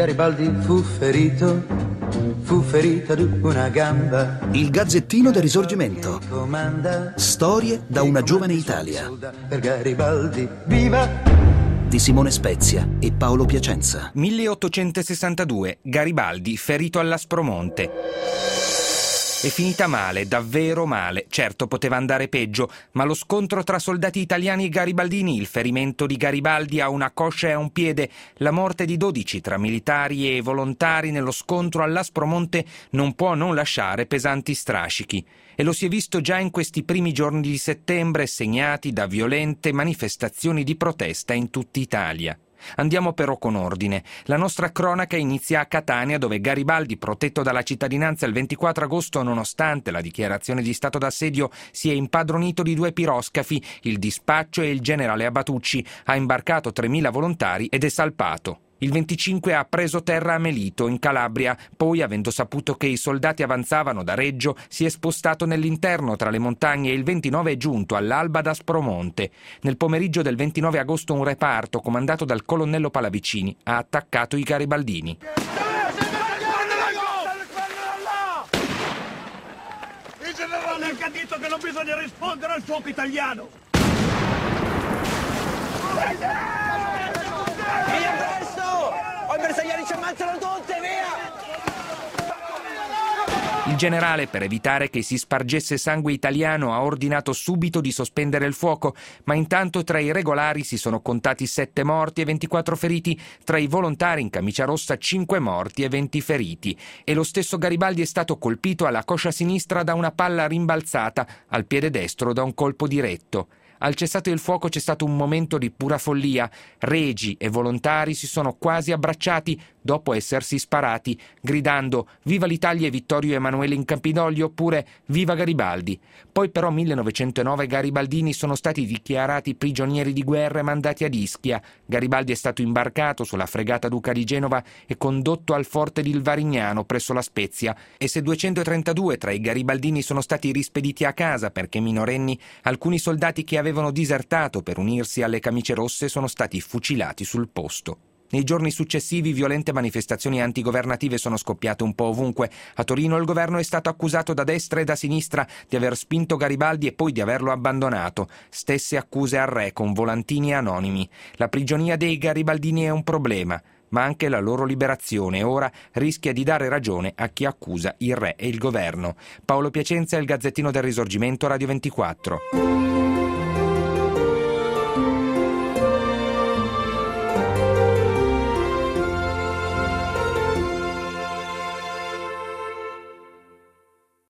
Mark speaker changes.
Speaker 1: Garibaldi fu ferito ad una gamba.
Speaker 2: Il Gazzettino del Risorgimento. Storie da una giovane Italia.
Speaker 1: Per Garibaldi, viva!
Speaker 2: Di Simone Spezia e Paolo Piacenza.
Speaker 3: 1862, Garibaldi ferito all'Aspromonte. È finita male, davvero male. Certo, poteva andare peggio, ma lo scontro tra soldati italiani e garibaldini, il ferimento di Garibaldi a una coscia e a un piede, la morte di 12 tra militari e volontari nello scontro all'Aspromonte non può non lasciare pesanti strascichi. E lo si è visto già in questi primi giorni di settembre, segnati da violente manifestazioni di protesta in tutta Italia. Andiamo però con ordine. La nostra cronaca inizia a Catania, dove Garibaldi, protetto dalla cittadinanza il 24 agosto, nonostante la dichiarazione di stato d'assedio, si è impadronito di 2 piroscafi, il Dispaccio e il generale Abatucci, ha imbarcato 3.000 volontari ed è salpato. Il 25 ha preso terra a Melito, in Calabria, poi, avendo saputo che i soldati avanzavano da Reggio, si è spostato nell'interno tra le montagne e il 29 è giunto all'alba ad Aspromonte. Nel pomeriggio del 29 agosto un reparto, comandato dal colonnello Palavicini, ha attaccato i garibaldini.
Speaker 4: Il generale ha detto che non bisogna rispondere al fuoco italiano!
Speaker 5: Via presto! O i bersaglieri ci ammazzano tutti, via!
Speaker 3: Il generale, per evitare che si spargesse sangue italiano, ha ordinato subito di sospendere il fuoco, ma intanto tra i regolari si sono contati 7 morti e 24 feriti, tra i volontari in camicia rossa 5 morti e 20 feriti. E lo stesso Garibaldi è stato colpito alla coscia sinistra da una palla rimbalzata, al piede destro da un colpo diretto. Al cessate il fuoco c'è stato un momento di pura follia. Regi e volontari si sono quasi abbracciati dopo essersi sparati, gridando «Viva l'Italia e Vittorio Emanuele in Campidoglio» oppure «Viva Garibaldi». Poi però 1909 garibaldini sono stati dichiarati prigionieri di guerra e mandati ad Ischia. Garibaldi è stato imbarcato sulla fregata Duca di Genova e condotto al forte di Il Varignano presso La Spezia. E se 232 tra i garibaldini sono stati rispediti a casa perché minorenni, alcuni soldati che avevano disertato per unirsi alle camicie rosse sono stati fucilati sul posto. Nei giorni successivi violente manifestazioni antigovernative sono scoppiate un po' ovunque. A Torino il governo è stato accusato da destra e da sinistra di aver spinto Garibaldi e poi di averlo abbandonato. Stesse accuse al re con volantini anonimi. La prigionia dei garibaldini è un problema, ma anche la loro liberazione ora rischia di dare ragione a chi accusa il re e il governo. Paolo Piacenza, Il Gazzettino del Risorgimento, Radio 24.